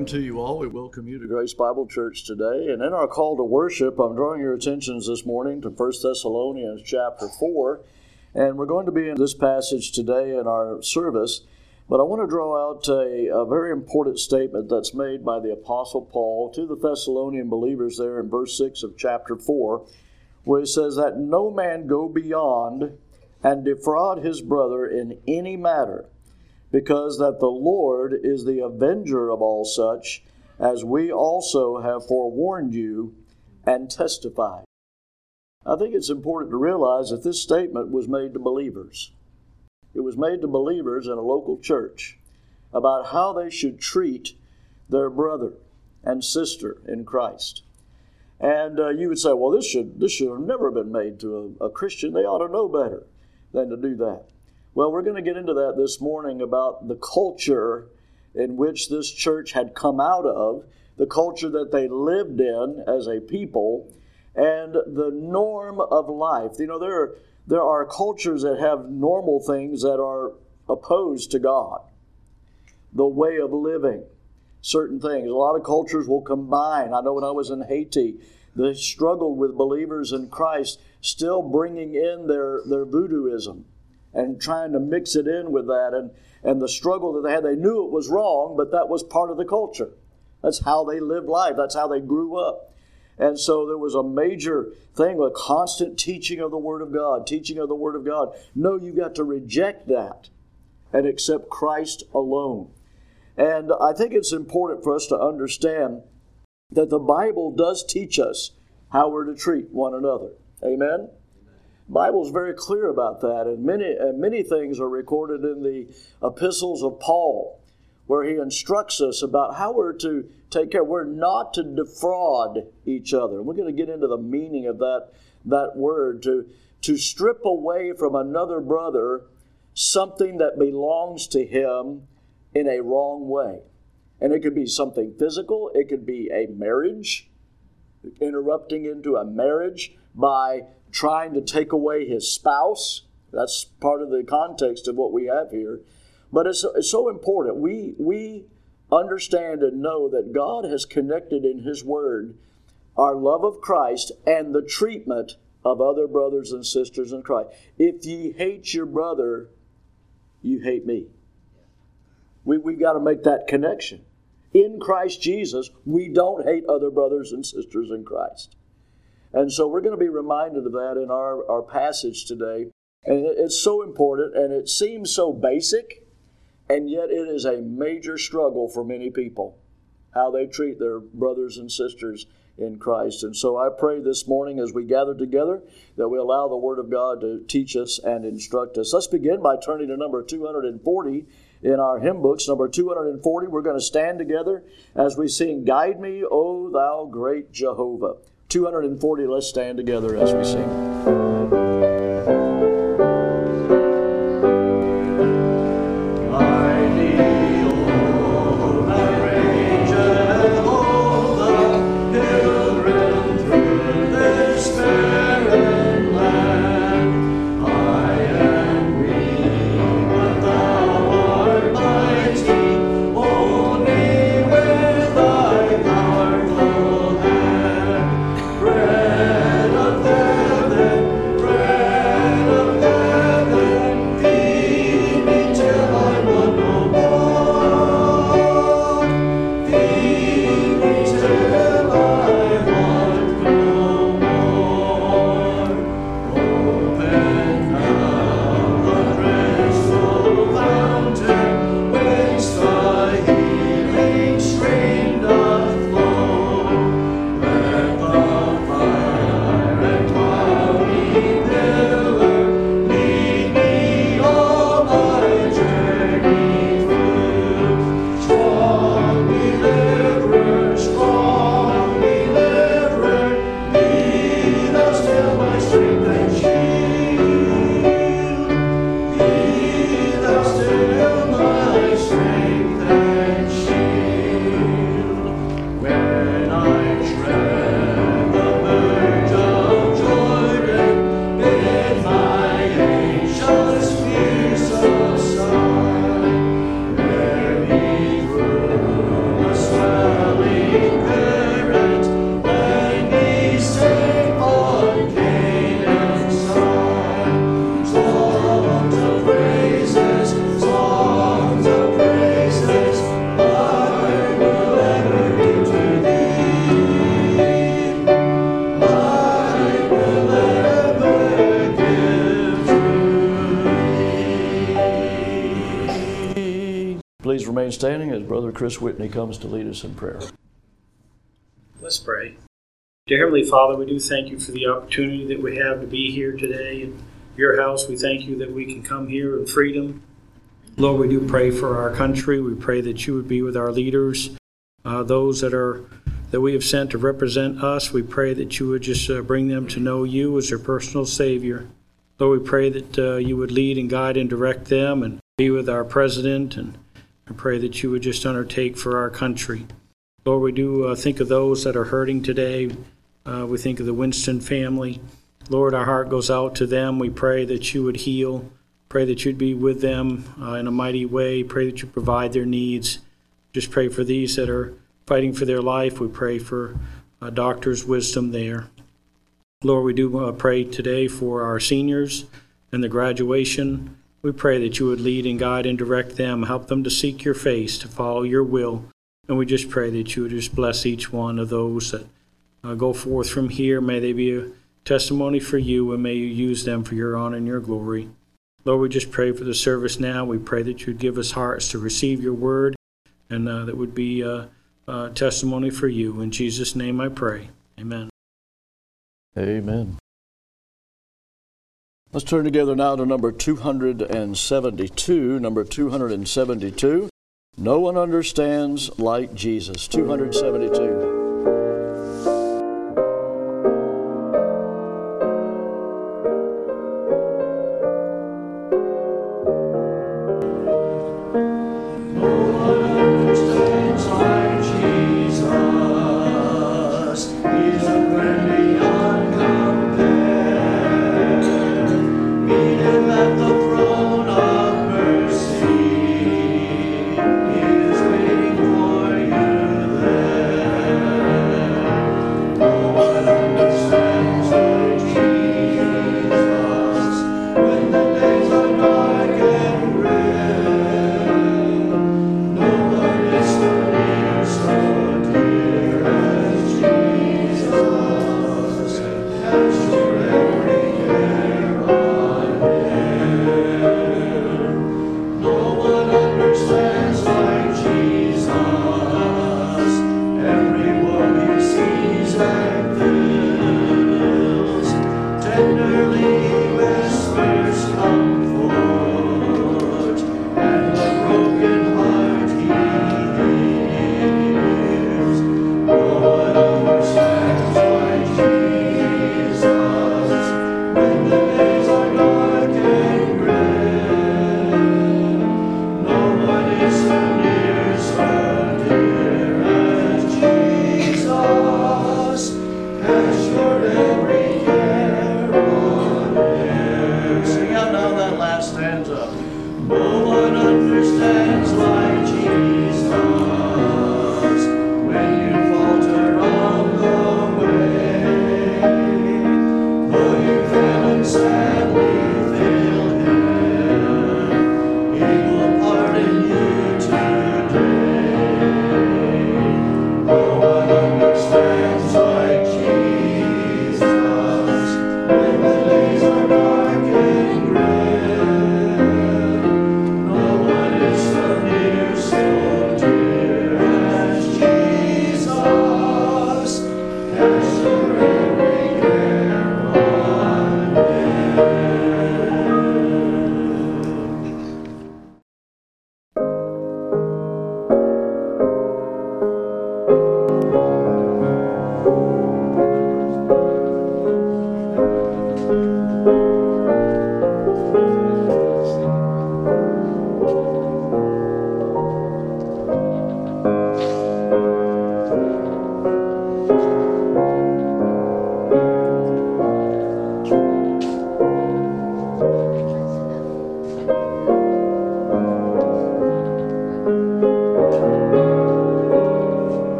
morning to you all. We welcome you to Grace Bible Church today. And in our call to worship, I'm drawing your attentions this morning to 1 Thessalonians chapter 4. And we're going to be in this passage today in our service. But I want to draw out a very important statement that's made by the Apostle Paul to the Thessalonian believers there in verse 6 of chapter 4, where he says that no man go beyond and defraud his brother in any matter, because that the Lord is the avenger of all such, as we also have forewarned you and testified. I think it's important to realize that this statement was made to believers. It was made to believers in a local church about how they should treat their brother and sister in Christ. And you would say, well, this should have never been made to a Christian. They ought to know better than to do that. Well, we're going to get into that this morning about the culture in which this church had come out of, the culture that they lived in as a people, and the norm of life. You know, there are cultures that have normal things that are opposed to God. The way of living, certain things. A lot of cultures will combine. I know when I was in Haiti, they struggled with believers in Christ still bringing in their voodooism and trying to mix it in with that, and the struggle that they had. They knew it was wrong, but that was part of the culture. That's how they lived life. That's how they grew up. And so there was a major thing, a constant teaching of the Word of God, teaching of the Word of God. No, you've got to reject that and accept Christ alone. And I think it's important for us to understand that the Bible does teach us how we're to treat one another. Amen? The Bible is very clear about that, and many things are recorded in the epistles of Paul, where he instructs us about how we're to take care. We're not to defraud each other. We're going to get into the meaning of that word, to strip away from another brother something that belongs to him in a wrong way. And it could be something physical. It could be a marriage, interrupting into a marriage by trying to take away his spouse. That's part of the context of what we have here. But it's so important. We understand and know that God has connected in His Word our love of Christ and the treatment of other brothers and sisters in Christ. If ye hate your brother, you hate me. We've got to make that connection. In Christ Jesus, we don't hate other brothers and sisters in Christ. And so we're going to be reminded of that in our passage today. And it's so important, and it seems so basic, and yet it is a major struggle for many people, how they treat their brothers and sisters in Christ. And so I pray this morning as we gather together that we allow the Word of God to teach us and instruct us. Let's begin by turning to number 240 in our hymn books. Number 240, we're going to stand together as we sing, Guide Me, O Thou Great Jehovah. 240, let's stand together as we sing. Bread of heaven, please remain standing as Brother Chris Whitney comes to lead us in prayer. Let's pray. Dear Heavenly Father, we do thank you for the opportunity that we have to be here today in your house. We thank you that we can come here in freedom. Lord, we do pray for our country. We pray that you would be with our leaders, those that we have sent to represent us. We pray that you would just bring them to know you as their personal Savior. Lord, we pray that you would lead and guide and direct them and be with our president, and I pray that you would just undertake for our country. Lord, we do think of those that are hurting today. We think of the Winston family. Lord, our heart goes out to them. We pray that you would heal. Pray that you'd be with them in a mighty way. Pray that you provide their needs. Just pray for these that are fighting for their life. We pray for doctors' wisdom there. Lord, we do pray today for our seniors and the graduation. We pray that you would lead and guide and direct them, help them to seek your face, to follow your will. And we just pray that you would just bless each one of those that go forth from here. May they be a testimony for you, and may you use them for your honor and your glory. Lord, we just pray for the service now. We pray that you'd give us hearts to receive your word, and that would be a testimony for you. In Jesus' name I pray. Amen. Amen. Let's turn together now to number 272. Number 272. No one understands like Jesus. 272.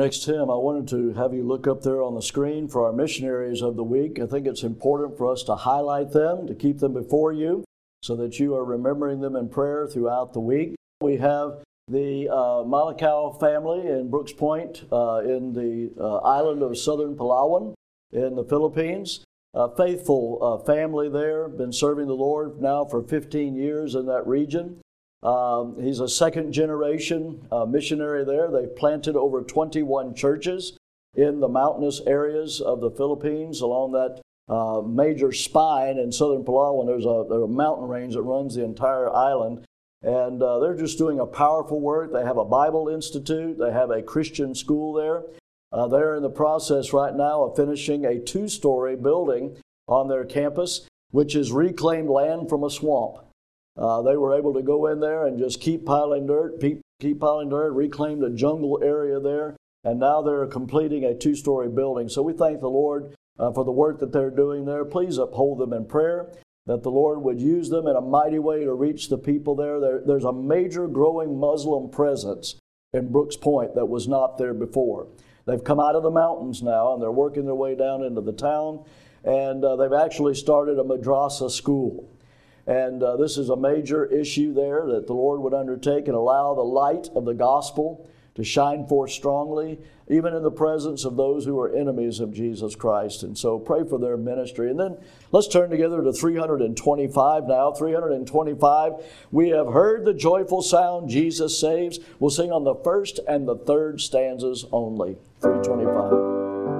next hymn, I wanted to have you look up there on the screen for our missionaries of the week. I think it's important for us to highlight them, to keep them before you, so that you are remembering them in prayer throughout the week. We have the Malakau family in Brooks Point in the island of Southern Palawan in the Philippines. A faithful family there, been serving the Lord now for 15 years in that region. He's a second generation missionary there. They've planted over 21 churches in the mountainous areas of the Philippines along that major spine in Southern Palawan. There's a mountain range that runs the entire island. And they're just doing a powerful work. They have a Bible Institute. They have a Christian school there. They're in the process right now of finishing a 2-story building on their campus, which is reclaimed land from a swamp. They were able to go in there and just keep piling dirt, reclaim the jungle area there, and now they're completing a 2-story building. So we thank the Lord for the work that they're doing there. Please uphold them in prayer, that the Lord would use them in a mighty way to reach the people there. There's a major growing Muslim presence in Brooks Point that was not there before. They've come out of the mountains now, and they're working their way down into the town, and they've actually started a madrasa school. And this is a major issue there that the Lord would undertake and allow the light of the gospel to shine forth strongly, even in the presence of those who are enemies of Jesus Christ. And so pray for their ministry. And then let's turn together to 325 now. 325, we have heard the joyful sound, Jesus saves. We'll sing on the first and the third stanzas only. 325.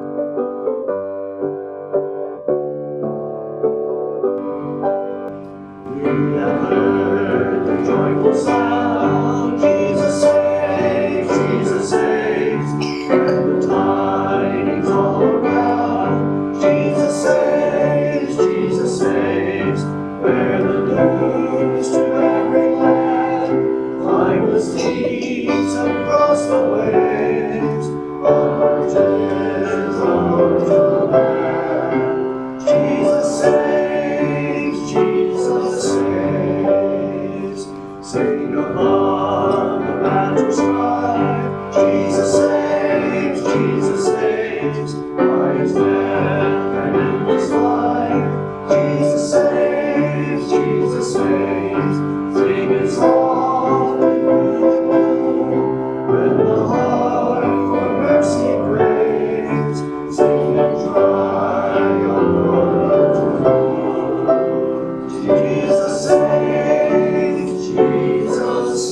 We have heard the joyful sound, Jesus saves, Jesus saves, and the tidings all around, Jesus saves, Jesus saves, bear the news to every land, climb the steeps and cross the waves, onward to the land, Jesus saves, Jesus saves. Sing among the battle's cry, Jesus saves, Jesus saves. By his death and endless life, Jesus saves, Jesus saves. Sing his song and move when the heart for mercy craves. Sing and cry your word. Jesus saves, Jesus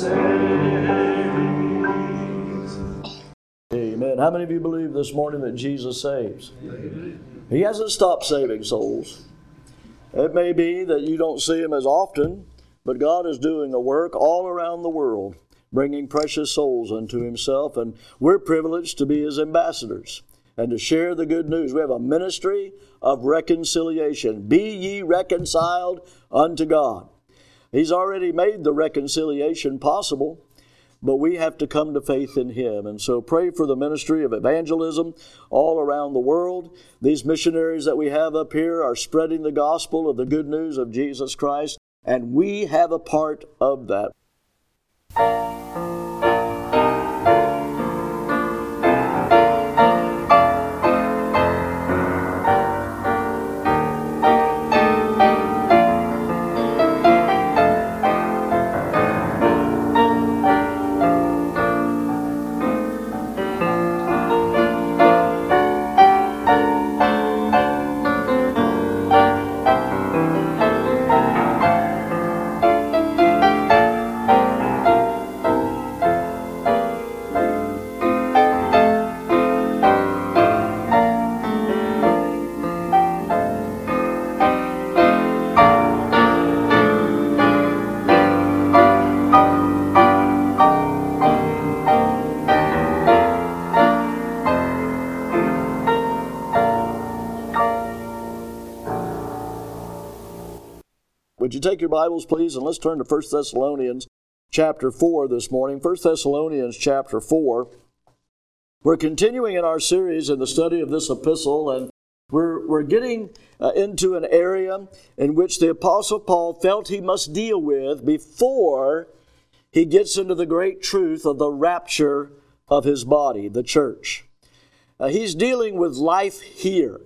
saves. Amen. How many of you believe this morning that Jesus saves? Amen. He hasn't stopped saving souls. It may be that you don't see him as often, but God is doing a work all around the world, bringing precious souls unto himself, and we're privileged to be his ambassadors and to share the good news. We have a ministry of reconciliation. Be ye reconciled unto God. He's already made the reconciliation possible, but we have to come to faith in him. And so pray for the ministry of evangelism all around the world. These missionaries that we have up here are spreading the gospel of the good news of Jesus Christ, and we have a part of that. Would you take your Bibles, please, and let's turn to 1 Thessalonians chapter 4 this morning. 1 Thessalonians chapter 4. We're continuing in our series in the study of this epistle, and we're getting into an area in which the Apostle Paul felt he must deal with before he gets into the great truth of the rapture of his body, the church. He's dealing with life here.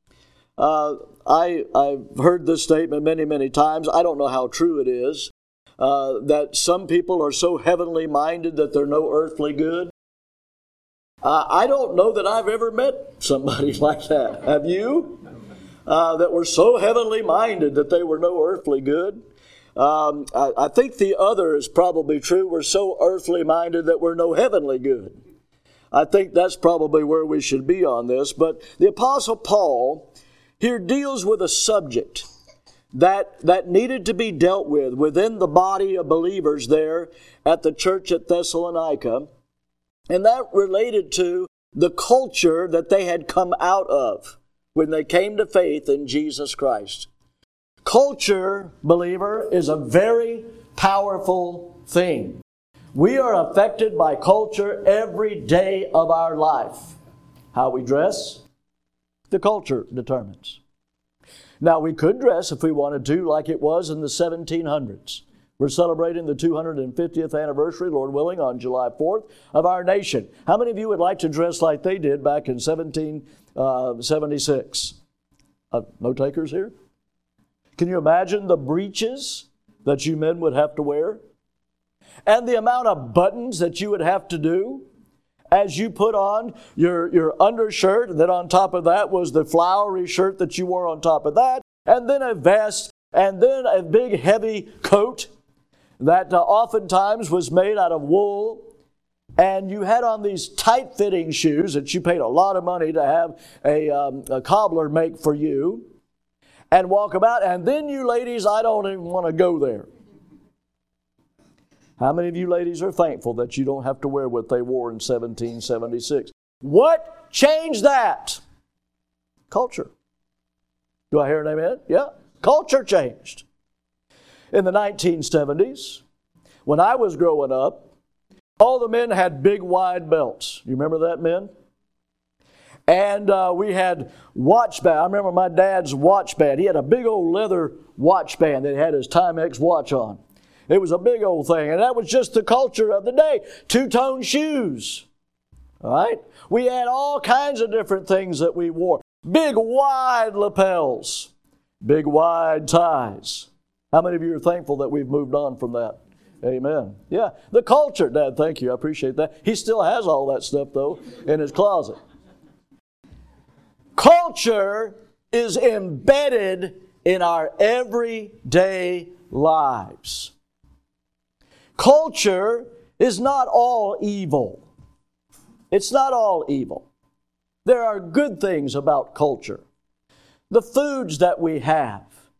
I've heard this statement many, many times. I don't know how true it is, that some people are so heavenly minded that they're no earthly good. I don't know that I've ever met somebody like that. Have you? That were so heavenly minded that they were no earthly good. I think the other is probably true. We're so earthly minded that we're no heavenly good. I think that's probably where we should be on this. But the Apostle Paul here deals with a subject that needed to be dealt with within the body of believers there at the church at Thessalonica. And that related to the culture that they had come out of when they came to faith in Jesus Christ. Culture, believer, is a very powerful thing. We are affected by culture every day of our life. How we dress, the culture determines. Now, we could dress if we wanted to like it was in the 1700s. We're celebrating the 250th anniversary, Lord willing, on July 4th of our nation. How many of you would like to dress like they did back in 1776? No takers here? Can you imagine the breeches that you men would have to wear? And the amount of buttons that you would have to do as you put on your undershirt, and then on top of that was the flowery shirt that you wore on top of that, and then a vest, and then a big heavy coat that oftentimes was made out of wool. And you had on these tight-fitting shoes that you paid a lot of money to have a cobbler make for you and walk about. And then you ladies, I don't even want to go there. How many of you ladies are thankful that you don't have to wear what they wore in 1776? What changed that? Culture. Do I hear an amen? Yeah. Culture changed. In the 1970s, when I was growing up, all the men had big wide belts. You remember that, men? And we had watch band. I remember my dad's watch band. He had a big old leather watch band that had his Timex watch on. It was a big old thing. And that was just the culture of the day. Two-tone shoes. All right? We had all kinds of different things that we wore. Big wide lapels. Big wide ties. How many of you are thankful that we've moved on from that? Amen. Yeah, the culture. Dad, thank you. I appreciate that. He still has all that stuff, though, in his closet. Culture is embedded in our everyday lives. Culture is not all evil. It's not all evil. There are good things about culture. The foods that we have,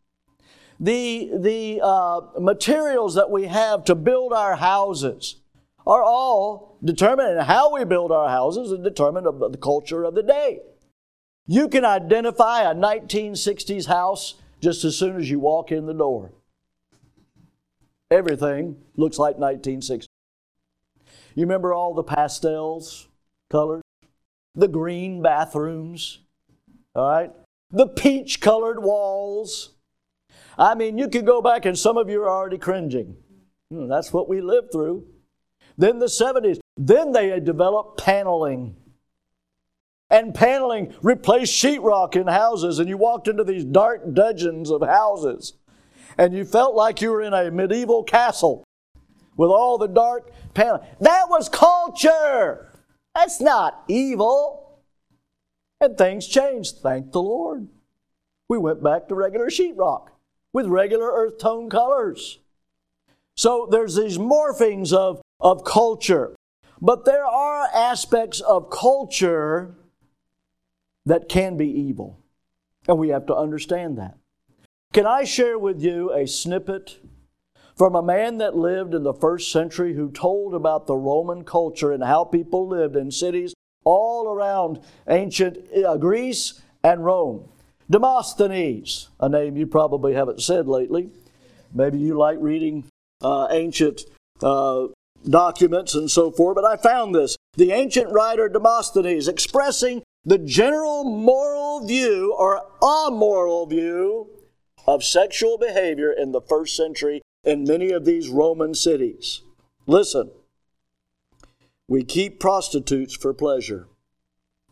the materials that we have to build our houses are all determined, and how we build our houses is determined by the culture of the day. You can identify a 1960s house just as soon as you walk in the door. Everything looks like 1960s. You remember all the pastels, colors, the green bathrooms, all right, the peach-colored walls. I mean, you could go back, and some of you are already cringing. That's what we lived through. Then the 70s. Then they had developed paneling. And paneling replaced sheetrock in houses, and you walked into these dark dungeons of houses, and you felt like you were in a medieval castle with all the dark paneling. That was culture. That's not evil. And things changed, thank the Lord. We went back to regular sheetrock with regular earth tone colors. So there's these morphings of culture. But there are aspects of culture that can be evil. And we have to understand that. Can I share with you a snippet from a man that lived in the first century who told about the Roman culture and how people lived in cities all around ancient Greece and Rome? Demosthenes, a name you probably haven't said lately. Maybe you like reading ancient documents and so forth, but I found this. The ancient writer Demosthenes expressing the general moral view or amoral view of sexual behavior in the first century in many of these Roman cities. Listen, we keep prostitutes for pleasure.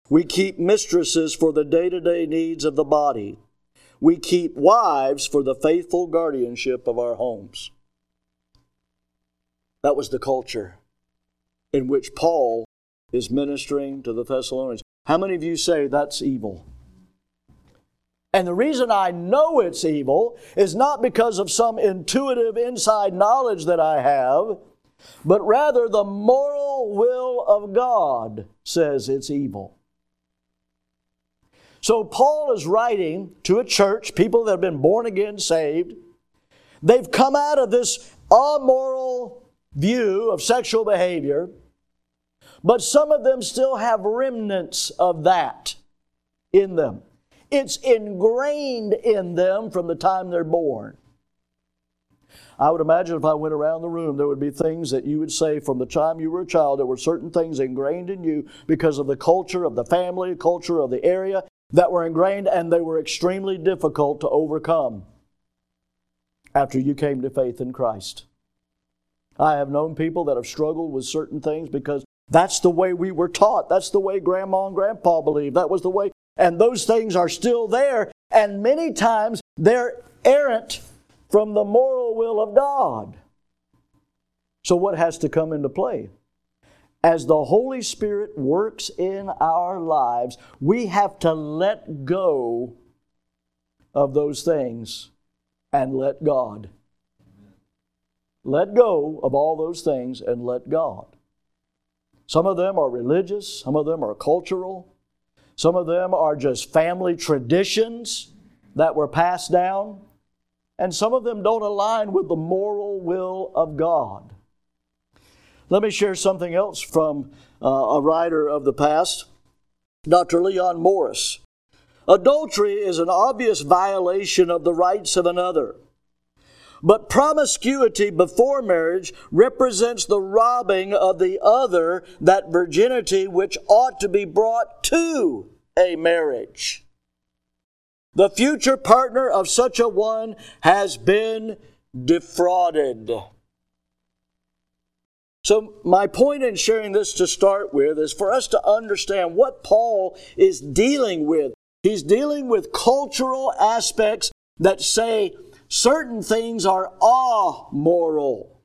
We keep mistresses for the day-to-day needs of the body. We keep wives for the faithful guardianship of our homes. That was the culture in which Paul is ministering to the Thessalonians. How many of you say that's evil? And the reason I know it's evil is not because of some intuitive inside knowledge that I have, but rather the moral will of God says it's evil. So Paul is writing to a church, people that have been born again, saved. They've come out of this amoral view of sexual behavior, but some of them still have remnants of that in them. It's ingrained in them from the time they're born. I would imagine if I went around the room, there would be things that you would say from the time you were a child. There were certain things ingrained in you because of the culture of the family, culture of the area that were ingrained, and they were extremely difficult to overcome after you came to faith in Christ. I have known people that have struggled with certain things because that's the way we were taught. That's the way Grandma and Grandpa believed. That was the way. And those things are still there. And many times they're errant from the moral will of God. So what has to come into play? As the Holy Spirit works in our lives, we have to let go of those things and let God. Let go of all those things and let God. Some of them are religious, some of them are cultural, some of them are just family traditions that were passed down, and some of them don't align with the moral will of God. Let me share something else from a writer of the past, Dr. Leon Morris. Adultery is an obvious violation of the rights of another. But promiscuity before marriage represents the robbing of the other that virginity which ought to be brought to a marriage. The future partner of such a one has been defrauded. So my point in sharing this to start with is for us to understand what Paul is dealing with. He's dealing with cultural aspects that say certain things are amoral.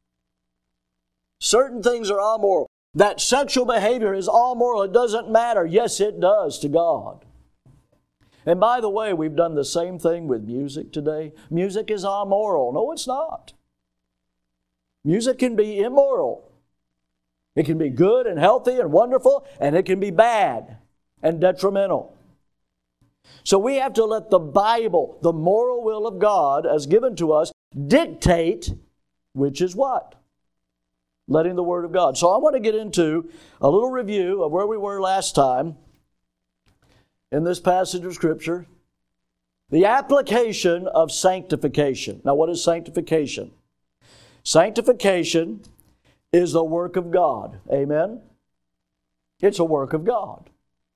Certain things are amoral. That sexual behavior is amoral. It doesn't matter. Yes, it does to God. And by the way, we've done the same thing with music today. Music is amoral. No, it's not. Music can be immoral. It can be good and healthy and wonderful, and it can be bad and detrimental. So we have to let the Bible, the moral will of God as given to us, dictate which is what? Letting the Word of God. So I want to get into a little review of where we were last time in this passage of Scripture. The application of sanctification. Now what is sanctification? Sanctification is the work of God. Amen? It's a work of God.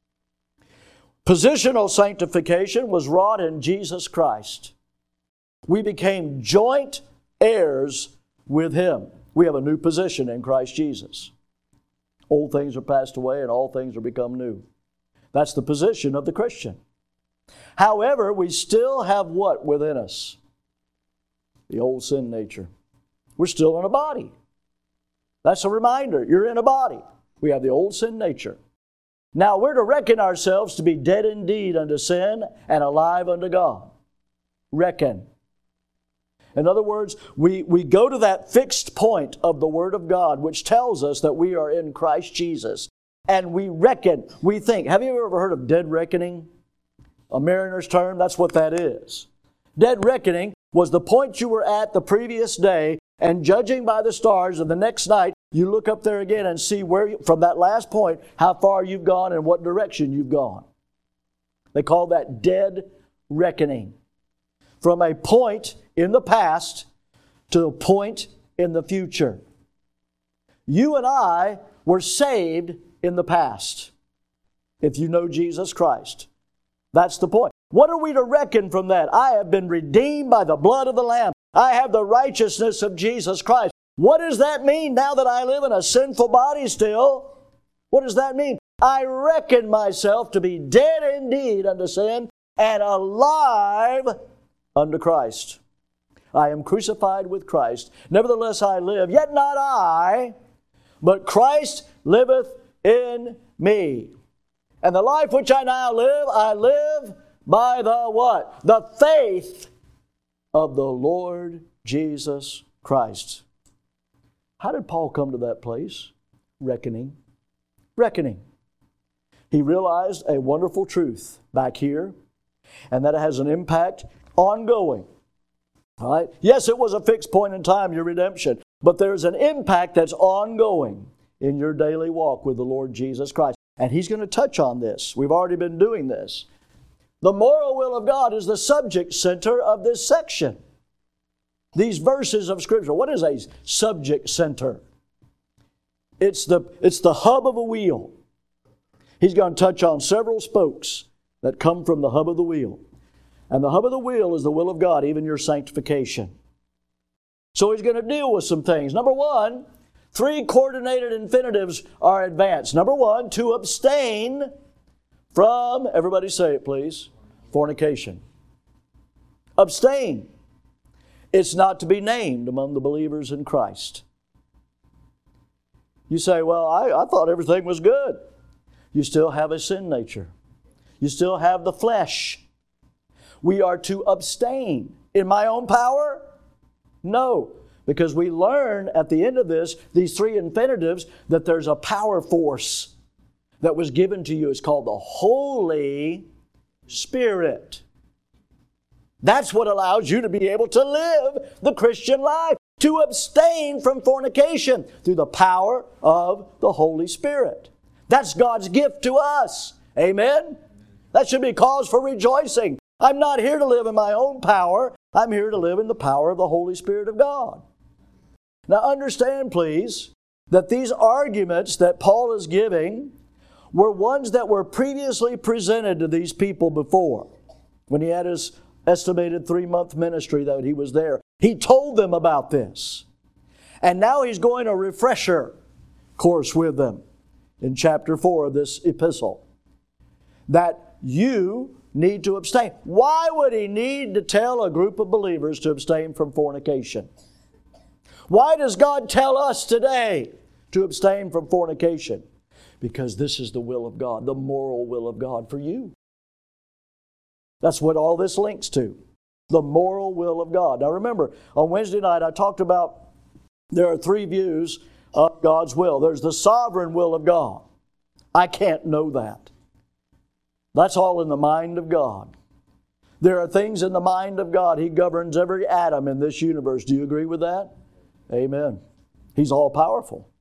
Positional sanctification was wrought in Jesus Christ. We became joint heirs with Him. We have a new position in Christ Jesus. Old things are passed away and all things are become new. That's the position of the Christian. However, we still have what within us? The old sin nature. We're still in a body. That's a reminder. You're in a body. We have the old sin nature. Now we're to reckon ourselves to be dead indeed unto sin and alive unto God. Reckon. In other words, we go to that fixed point of the Word of God which tells us that we are in Christ Jesus. And we reckon, we think. Have you ever heard of dead reckoning? A mariner's term, that's what that is. Dead reckoning was the point you were at the previous day, and judging by the stars, and the next night you look up there again and see where, from that last point, how far you've gone and what direction you've gone. They call that dead reckoning. From a point in the past to a point in the future. You and I were saved in the past, if you know Jesus Christ. That's the point. What are we to reckon from that? I have been redeemed by the blood of the Lamb. I have the righteousness of Jesus Christ. What does that mean now that I live in a sinful body still? What does that mean? I reckon myself to be dead indeed unto sin and alive unto Christ. I am crucified with Christ. Nevertheless I live, yet not I, but Christ liveth in me. And the life which I now live, I live by the what? The faith of the Lord Jesus Christ. How did Paul come to that place? Reckoning. Reckoning. He realized a wonderful truth back here, and that it has an impact ongoing. All right? Yes, it was a fixed point in time, your redemption, but there's an impact that's ongoing in your daily walk with the Lord Jesus Christ. And He's going to touch on this. We've already been doing this. The moral will of God is the subject center of this section. These verses of Scripture. What is a subject center? It's the hub of a wheel. He's going to touch on several spokes that come from the hub of the wheel. And the hub of the wheel is the will of God, even your sanctification. So He's going to deal with some things. Number one, 3 coordinated infinitives are advanced. Number one, to abstain from, everybody say it please, fornication. Abstain. It's not to be named among the believers in Christ. You say, well, I thought everything was good. You still have a sin nature. You still have the flesh. We are to abstain. In my own power? No. Because we learn at the end of this, these 3 infinitives, that there's a power force that was given to you. It's called the Holy Spirit. That's what allows you to be able to live the Christian life. To abstain from fornication through the power of the Holy Spirit. That's God's gift to us. Amen? That should be cause for rejoicing. I'm not here to live in my own power. I'm here to live in the power of the Holy Spirit of God. Now understand, please, that these arguments that Paul is giving were ones that were previously presented to these people before. When he had his estimated 3-month ministry that he was there, he told them about this. And now he's going a refresher course with them in chapter 4 of this epistle. That you need to abstain. Why would he need to tell a group of believers to abstain from fornication? Why does God tell us today to abstain from fornication? Because this is the will of God, the moral will of God for you. That's what all this links to. The moral will of God. Now remember, on Wednesday night I talked about there are 3 views of God's will. There's the sovereign will of God. I can't know that. That's all in the mind of God. There are things in the mind of God. He governs every atom in this universe. Do you agree with that? Amen. He's all powerful.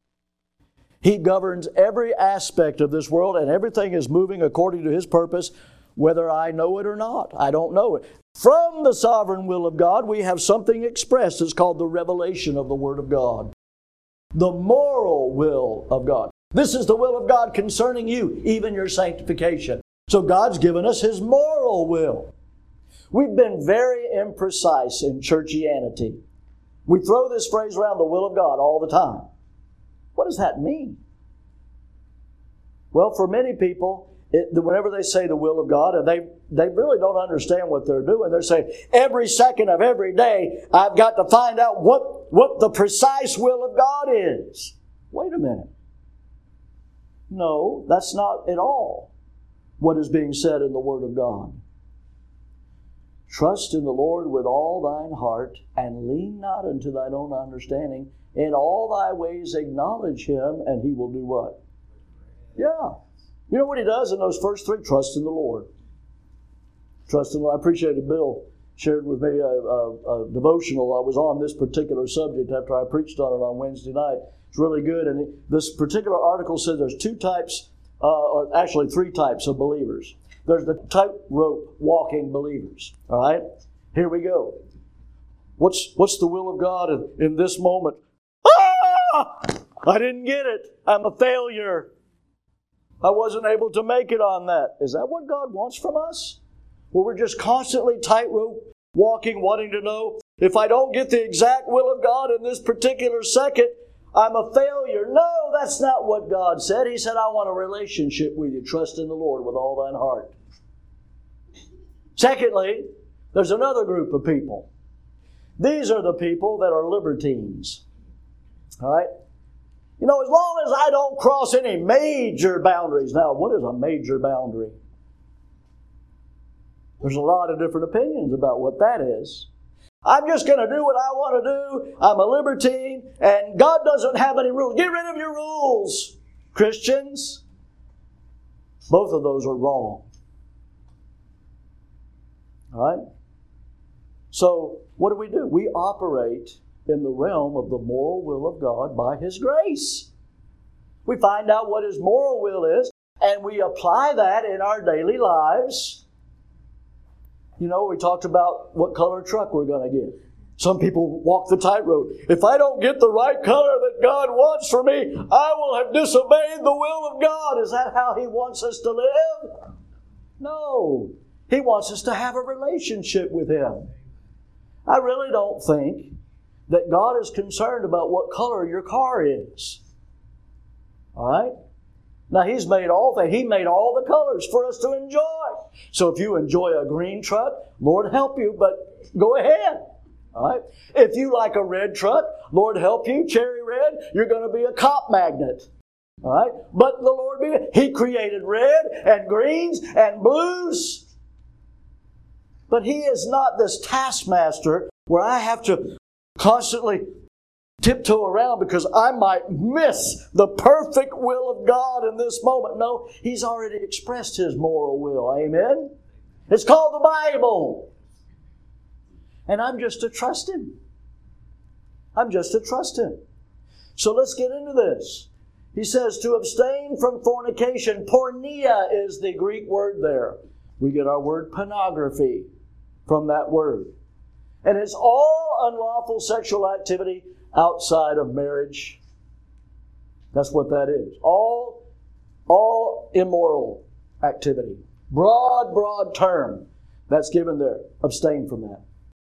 He governs every aspect of this world, and everything is moving according to His purpose, whether I know it or not. I don't know it. From the sovereign will of God, we have something expressed. It's called the revelation of the Word of God. The moral will of God. This is the will of God concerning you, even your sanctification. So God's given us His moral will. We've been very imprecise in churchianity. We throw this phrase around, the will of God, all the time. What does that mean? Well, for many people, whenever they say the will of God, and they really don't understand what they're doing. They're saying, every second of every day, I've got to find out what the precise will of God is. Wait a minute. No, that's not at all what is being said in the Word of God. Trust in the Lord with all thine heart, and lean not unto thine own understanding. In all thy ways acknowledge Him, and He will do what? Yeah. You know what He does in those first 3? Trust in the Lord. Trust in the Lord. I appreciated Bill shared with me a devotional. I was on this particular subject after I preached on it on Wednesday night. It's really good. And this particular article says there's 2 types, or actually 3 types of believers. There's the tightrope walking believers. All right? Here we go. What's the will of God in this moment? Ah! I didn't get it. I'm a failure. I wasn't able to make it on that. Is that what God wants from us? Well, we're just constantly tightrope walking, wanting to know, if I don't get the exact will of God in this particular second, I'm a failure. No, that's not what God said. He said, I want a relationship with you. Trust in the Lord with all thine heart. Secondly, there's another group of people. These are the people that are libertines. All right? You know, as long as I don't cross any major boundaries. Now, what is a major boundary? There's a lot of different opinions about what that is. I'm just going to do what I want to do. I'm a libertine, and God doesn't have any rules. Get rid of your rules, Christians. Both of those are wrong. All right? So, what do? We operate in the realm of the moral will of God by His grace. We find out what His moral will is, and we apply that in our daily lives. You know, we talked about what color truck we're going to get. Some people walk the tightrope. If I don't get the right color that God wants for me, I will have disobeyed the will of God. Is that how He wants us to live? No. He wants us to have a relationship with Him. I really don't think that God is concerned about what color your car is. All right? Now, He's made all things. He made all the colors for us to enjoy. So if you enjoy a green truck, Lord help you, but go ahead. All right? If you like a red truck, Lord help you, cherry red, you're going to be a cop magnet. All right? But the Lord He created red and greens and blues. But He is not this taskmaster where I have to constantly tiptoe around because I might miss the perfect will of God in this moment. No, He's already expressed His moral will. Amen? It's called the Bible. And I'm just to trust Him. I'm just to trust Him. So let's get into this. He says to abstain from fornication. Porneia is the Greek word there. We get our word pornography from that word. And it's all unlawful sexual activity outside of marriage. That's what that is. All immoral activity. Broad term that's given there. Abstain from that.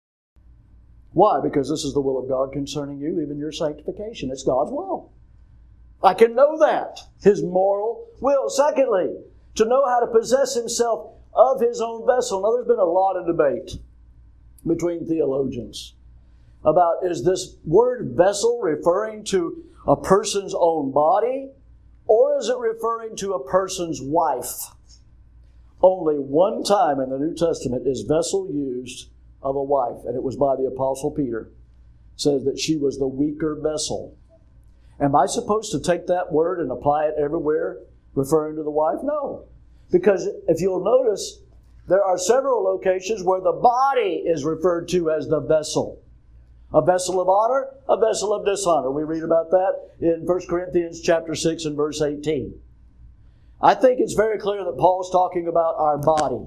Why? Because this is the will of God concerning you, even your sanctification. It's God's will. I can know that. His moral will. Secondly, to know how to possess himself of his own vessel. Now, there's been a lot of debate between theologians about, is this word vessel referring to a person's own body, or is it referring to a person's wife? Only one time in the New Testament is vessel used of a wife, and it was by the Apostle Peter. It says that she was the weaker vessel. Am I supposed to take that word and apply it everywhere referring to the wife? No. Because if you'll notice, there are several locations where the body is referred to as the vessel. A vessel of honor, a vessel of dishonor. We read about that in 1 Corinthians chapter 6 and verse 18. I think it's very clear that Paul's talking about our body.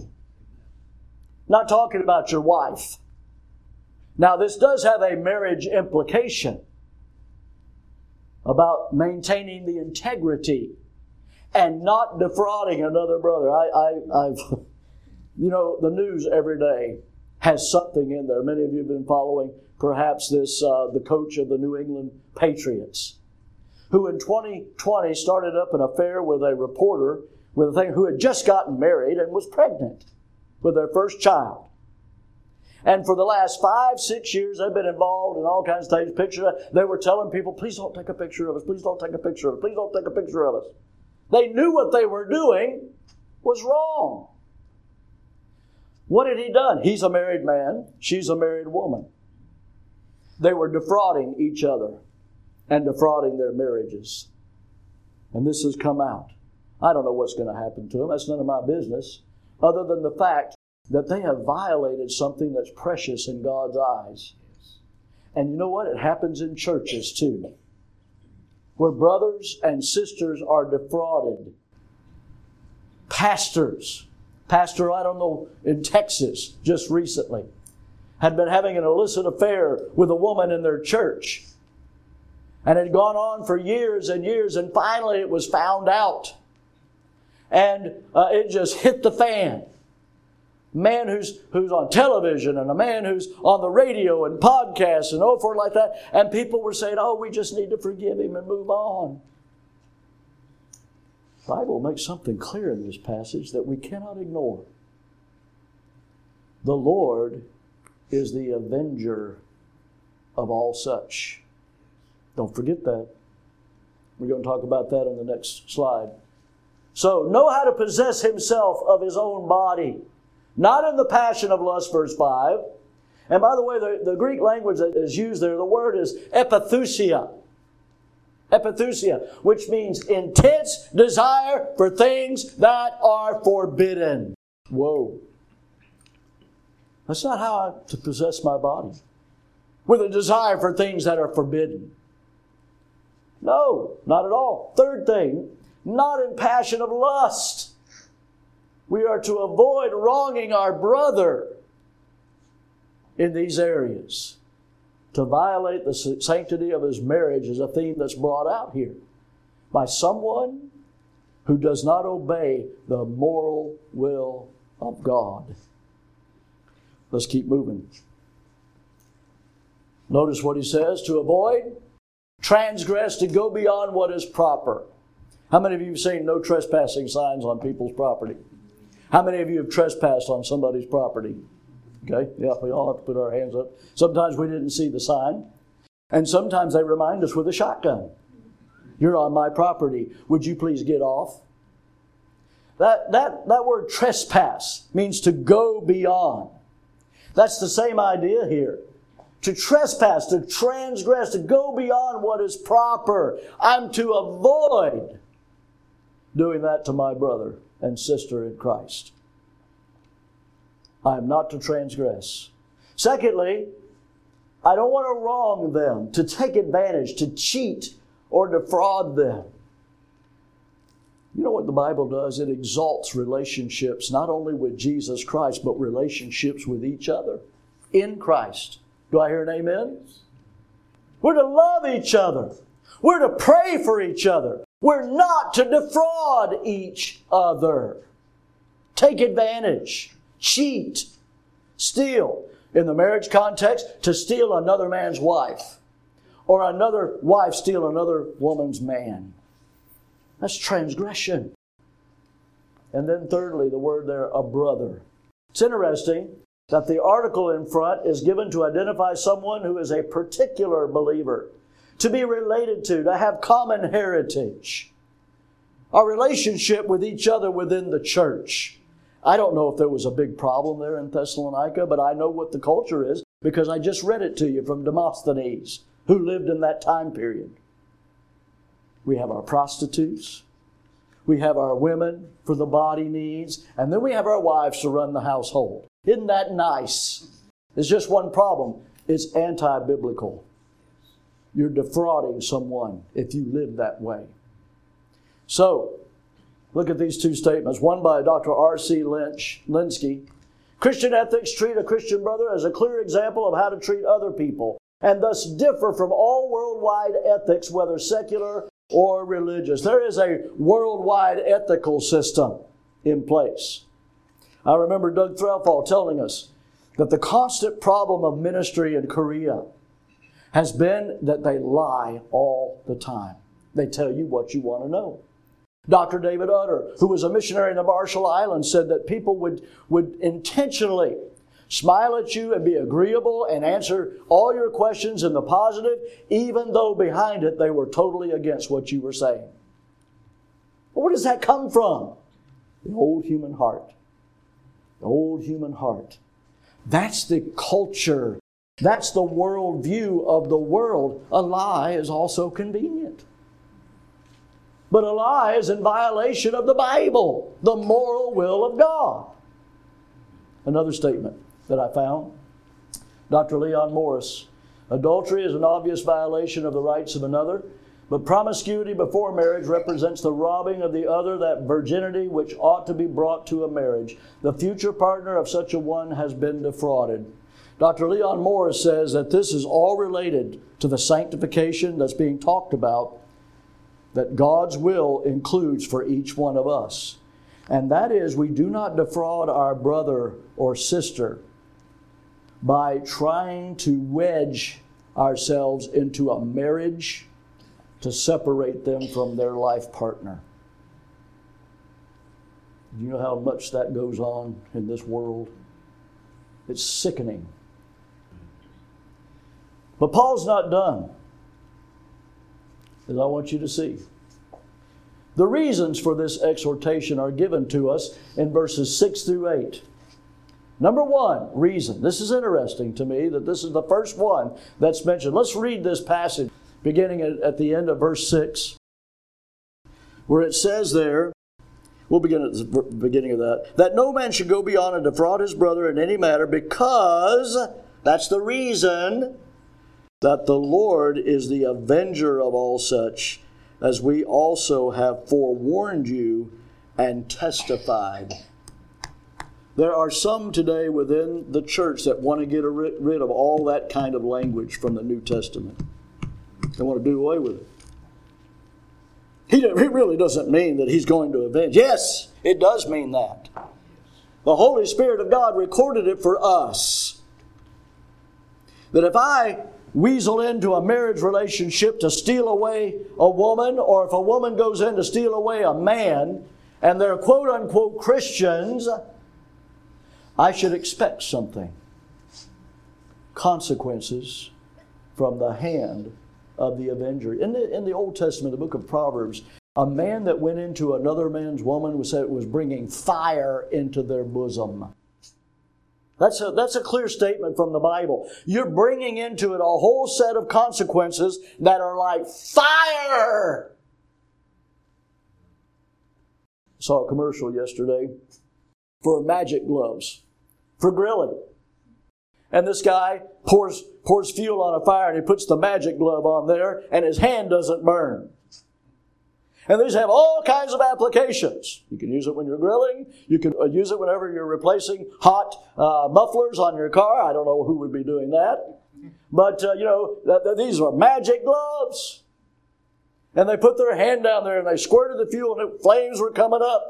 Not talking about your wife. Now, this does have a marriage implication about maintaining the integrity and not defrauding another brother. I've you know, the news every day has something in there. Many of you have been following perhaps this, the coach of the New England Patriots, who in 2020 started up an affair with a reporter who had just gotten married and was pregnant with their first child. And for the last 5-6 years, they've been involved in all kinds of things. They were telling people, please don't take a picture of us. Please don't take a picture of us. Please don't take a picture of us. They knew what they were doing was wrong. What had he done? He's a married man. She's a married woman. They were defrauding each other and defrauding their marriages. And this has come out. I don't know what's going to happen to them. That's none of my business. Other than the fact that they have violated something that's precious in God's eyes. And you know what? It happens in churches too, where brothers and sisters are defrauded. Pastor, I don't know, in Texas just recently, had been having an illicit affair with a woman in their church. And it had gone on for years and years, and finally it was found out. And it just hit the fan. man who's on television and a man who's on the radio and podcasts and all forth like that. And people were saying, oh, we just need to forgive him and move on. The Bible makes something clear in this passage that we cannot ignore. The Lord is the avenger of all such. Don't forget that. We're going to talk about that on the next slide. So, know how to possess himself of his own body. Not in the passion of lust, verse 5. And by the way, the Greek language that is used there, the word is epithousia. Epithousia, which means intense desire for things that are forbidden. Whoa. That's not how I to possess my body. With a desire for things that are forbidden. No, not at all. Third thing, not in passion of lust. We are to avoid wronging our brother in these areas. To violate the sanctity of his marriage is a theme that's brought out here by someone who does not obey the moral will of God. Let's keep moving. Notice what he says, to avoid, transgress, to go beyond what is proper. How many of you have seen no trespassing signs on people's property? How many of you have trespassed on somebody's property? Okay, yeah, we all have to put our hands up. Sometimes we didn't see the sign. And sometimes they remind us with a shotgun. You're on my property. Would you please get off? That word trespass means to go beyond. That's the same idea here. To trespass, to transgress, to go beyond what is proper. I'm to avoid doing that to my brother and sister in Christ. I am not to transgress. Secondly, I don't want to wrong them, to take advantage, to cheat or defraud them. You know what the Bible does? It exalts relationships, not only with Jesus Christ, but relationships with each other in Christ. Do I hear an amen? We're to love each other. We're to pray for each other. We're not to defraud each other. Take advantage, cheat, steal. In the marriage context, to steal another man's wife. Or another wife steal another woman's man. That's transgression. And then thirdly, the word there, a brother. It's interesting that the article in front is given to identify someone who is a particular believer, to be related to have common heritage. Our relationship with each other within the church. I don't know if there was a big problem there in Thessalonica, but I know what the culture is because I just read it to you from Demosthenes, who lived in that time period. We have our prostitutes. We have our women for the body needs. And then we have our wives to run the household. Isn't that nice? There's just one problem. It's anti-biblical. You're defrauding someone if you live that way. So, look at these two statements. One by Dr. R.C. Linsky. Christian ethics treat a Christian brother as a clear example of how to treat other people, and thus differ from all worldwide ethics, whether secular or religious. There is a worldwide ethical system in place. I remember Doug Threlfall telling us that the constant problem of ministry in Korea has been that they lie all the time. They tell you what you want to know. Dr. David Utter, who was a missionary in the Marshall Islands, said that people would intentionally smile at you and be agreeable and answer all your questions in the positive, even though behind it they were totally against what you were saying. Well, where does that come from? The old human heart. The old human heart. That's the culture. That's the worldview of the world. A lie is also convenient. But a lie is in violation of the Bible, the moral will of God. Another statement that I found. Dr. Leon Morris. Adultery is an obvious violation of the rights of another, but promiscuity before marriage represents the robbing of the other that virginity which ought to be brought to a marriage. The future partner of such a one has been defrauded. Dr. Leon Morris says that this is all related to the sanctification that's being talked about, that God's will includes for each one of us. And that is, we do not defraud our brother or sister by trying to wedge ourselves into a marriage to separate them from their life partner. Do you know how much that goes on in this world? It's sickening. But Paul's not done, as I want you to see. The reasons for this exhortation are given to us in verses 6 through 8. Number one, reason. This is interesting to me that this is the first one that's mentioned. Let's read this passage beginning at the end of verse 6, where it says there, we'll begin at the beginning of that no man should go beyond and defraud his brother in any matter, because, that's the reason, that the Lord is the avenger of all such, as we also have forewarned you and testified. There are some today within the church that want to get rid of all that kind of language from the New Testament. They want to do away with it. He really doesn't mean that he's going to avenge. Yes, it does mean that. The Holy Spirit of God recorded it for us. That if I weasel into a marriage relationship to steal away a woman, or if a woman goes in to steal away a man, and they're quote-unquote Christians, I should expect something. Consequences from the hand of the avenger. In the Old Testament, the book of Proverbs, a man that went into another man's woman was said it was bringing fire into their bosom. That's a clear statement from the Bible. You're bringing into it a whole set of consequences that are like fire. I saw a commercial yesterday for magic gloves, for grilling. And this guy pours fuel on a fire and he puts the magic glove on there and his hand doesn't burn. And these have all kinds of applications. You can use it when you're grilling. You can use it whenever you're replacing hot mufflers on your car. I don't know who would be doing that. But, these are magic gloves. And they put their hand down there and they squirted the fuel and the flames were coming up.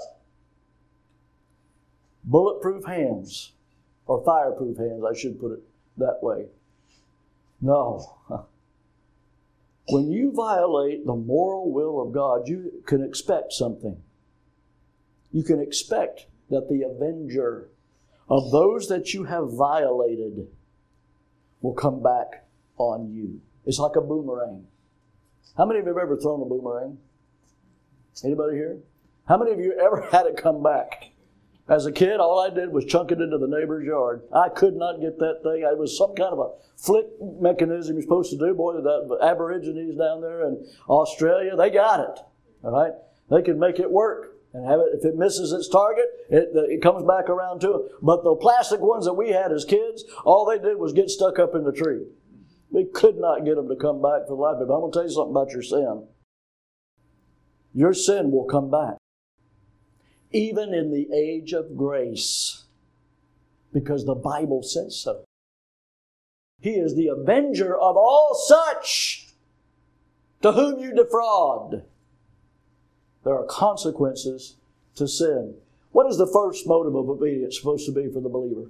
Bulletproof hands. Or fireproof hands, I should put it that way. No. When you violate the moral will of God, you can expect something. You can expect that the avenger of those that you have violated will come back on you. It's like a boomerang. How many of you have ever thrown a boomerang? Anybody here? How many of you ever had it come back? As a kid, all I did was chunk it into the neighbor's yard. I could not get that thing. It was some kind of a flick mechanism you're supposed to do. Boy, the Aborigines down there in Australia, they got it. All right? They can make it work and have it. If it misses its target, it comes back around to it. But the plastic ones that we had as kids, all they did was get stuck up in the tree. We could not get them to come back for life. But I'm going to tell you something about your sin. Your sin will come back. Even in the age of grace, because the Bible says so. He is the avenger of all such to whom you defraud. There are consequences to sin. What is the first motive of obedience supposed to be for the believer?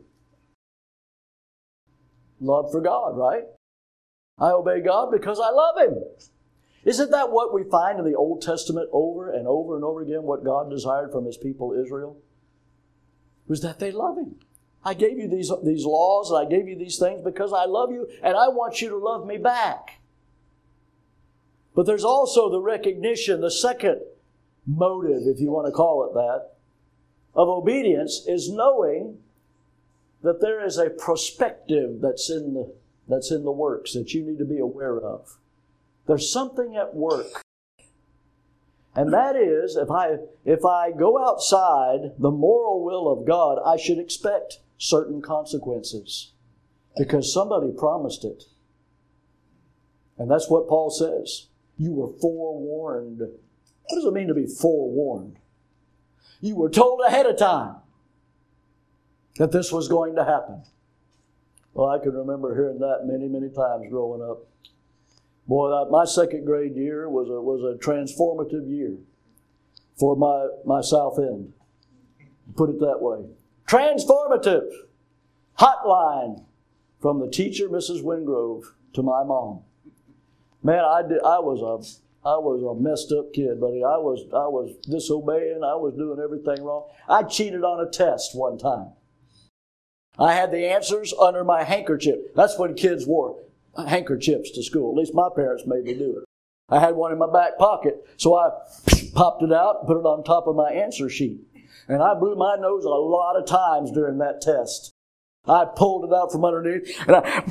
Love for God, right? I obey God because I love Him. Isn't that what we find in the Old Testament over and over and over again, what God desired from His people Israel? Was that they love Him. I gave you these laws and I gave you these things because I love you and I want you to love me back. But there's also the recognition, the second motive, if you want to call it that, of obedience is knowing that there is a perspective that's in the works that you need to be aware of. There's something at work. And that is, if I go outside the moral will of God, I should expect certain consequences. Because somebody promised it. And that's what Paul says. You were forewarned. What does it mean to be forewarned? You were told ahead of time that this was going to happen. Well, I can remember hearing that many, many times growing up. Boy, my second grade year was a transformative year for my South End. Put it that way. Transformative hotline from the teacher, Mrs. Wingrove, to my mom. Man, I was a messed up kid, buddy. I was disobeying. I was doing everything wrong. I cheated on a test one time. I had the answers under my handkerchief. That's when kids wore handkerchiefs to school. At least my parents made me do it. I had one in my back pocket, so I popped it out and put it on top of my answer sheet. And I blew my nose a lot of times during that test. I pulled it out from underneath, and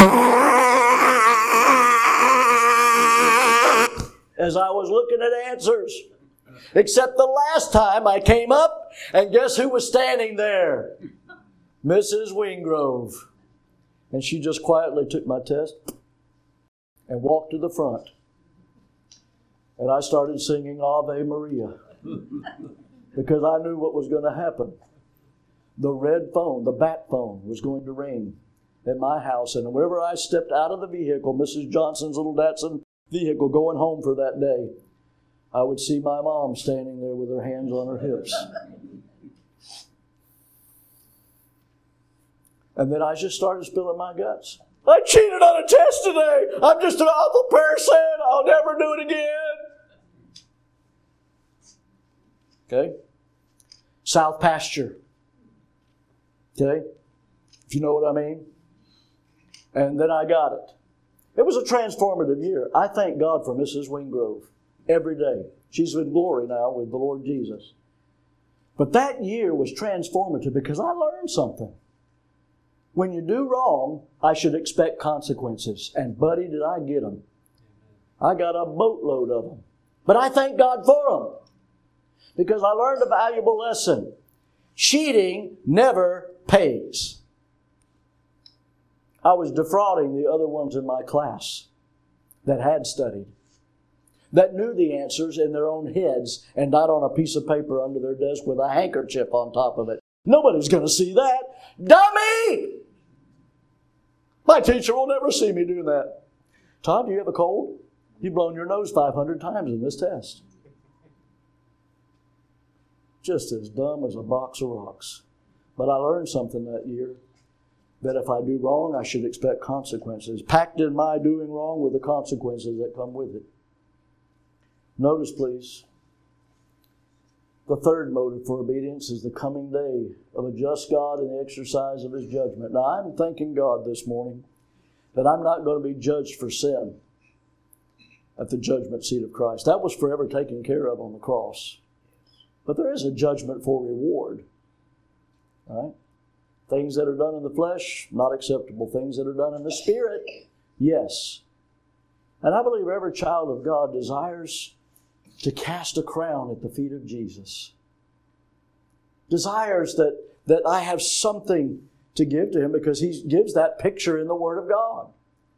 as I was looking at answers. Except the last time I came up, and guess who was standing there? Mrs. Wingrove. And she just quietly took my test and walked to the front. And I started singing Ave Maria because I knew what was going to happen. The red phone, the bat phone, was going to ring at my house. And whenever I stepped out of the vehicle, Mrs. Johnson's little Datsun vehicle going home for that day, I would see my mom standing there with her hands on her hips. And then I just started spilling my guts. I cheated on a test today. I'm just an awful person. I'll never do it again. Okay? South pasture. Okay? If you know what I mean. And then I got it. It was a transformative year. I thank God for Mrs. Wingrove every day. She's in glory now with the Lord Jesus. But that year was transformative because I learned something. When you do wrong, I should expect consequences. And buddy, did I get them. I got a boatload of them. But I thank God for them. Because I learned a valuable lesson. Cheating never pays. I was defrauding the other ones in my class that had studied, that knew the answers in their own heads and not on a piece of paper under their desk with a handkerchief on top of it. Nobody's going to see that. Dummy! My teacher will never see me do that. Todd, do you have a cold? You've blown your nose 500 times in this test. Just as dumb as a box of rocks. But I learned something that year, that if I do wrong, I should expect consequences. Packed in my doing wrong were the consequences that come with it. Notice, please, the third motive for obedience is the coming day of a just God and the exercise of His judgment. Now, I'm thanking God this morning that I'm not going to be judged for sin at the judgment seat of Christ. That was forever taken care of on the cross. But there is a judgment for reward. All right? Things that are done in the flesh, not acceptable. Things that are done in the Spirit, yes. And I believe every child of God desires to cast a crown at the feet of Jesus. Desires that I have something to give to Him because He gives that picture in the Word of God.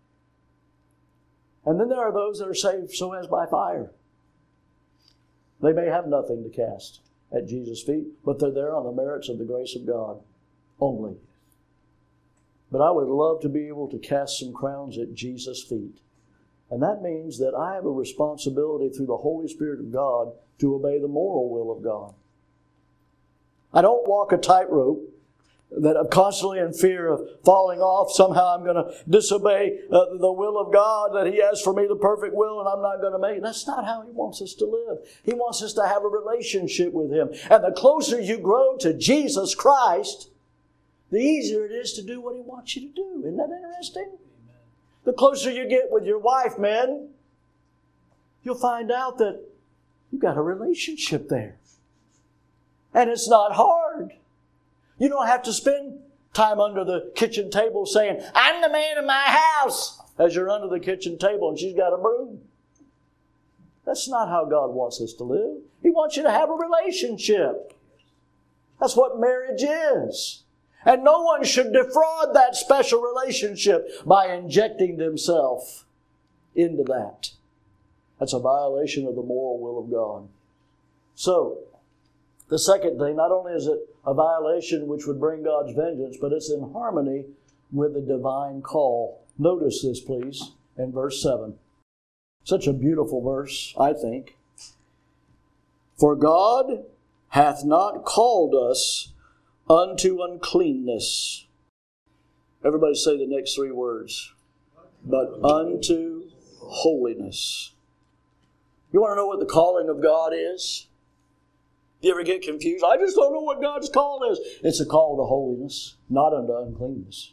And then there are those that are saved so as by fire. They may have nothing to cast at Jesus' feet, but they're there on the merits of the grace of God only. But I would love to be able to cast some crowns at Jesus' feet. And that means that I have a responsibility through the Holy Spirit of God to obey the moral will of God. I don't walk a tightrope that I'm constantly in fear of falling off. Somehow I'm going to disobey the will of God, that He has for me, the perfect will, and I'm not going to make it. That's not how He wants us to live. He wants us to have a relationship with Him. And the closer you grow to Jesus Christ, the easier it is to do what He wants you to do. Isn't that interesting? The closer you get with your wife, men, you'll find out that you've got a relationship there. And it's not hard. You don't have to spend time under the kitchen table saying, I'm the man of my house, as you're under the kitchen table and she's got a broom. That's not how God wants us to live. He wants you to have a relationship. That's what marriage is. And no one should defraud that special relationship by injecting themselves into that. That's a violation of the moral will of God. So, the second thing, not only is it a violation which would bring God's vengeance, but it's in harmony with the divine call. Notice this, please, in verse 7. Such a beautiful verse, I think. For God hath not called us unto uncleanness. Everybody say the next three words. But unto holiness. You want to know what the calling of God is? You ever get confused? I just don't know what God's call is. It's a call to holiness, not unto uncleanness.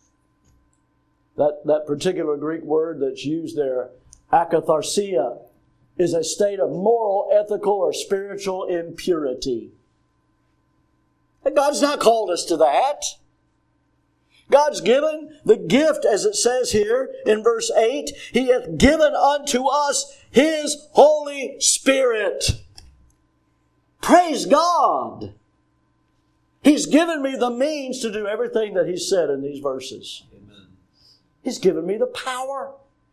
That particular Greek word that's used there, akatharsia, is a state of moral, ethical, or spiritual impurity. And God's not called us to that. God's given the gift, as it says here in verse 8, He hath given unto us His Holy Spirit. Praise God! He's given me the means to do everything that He said in these verses. Amen. He's given me the power.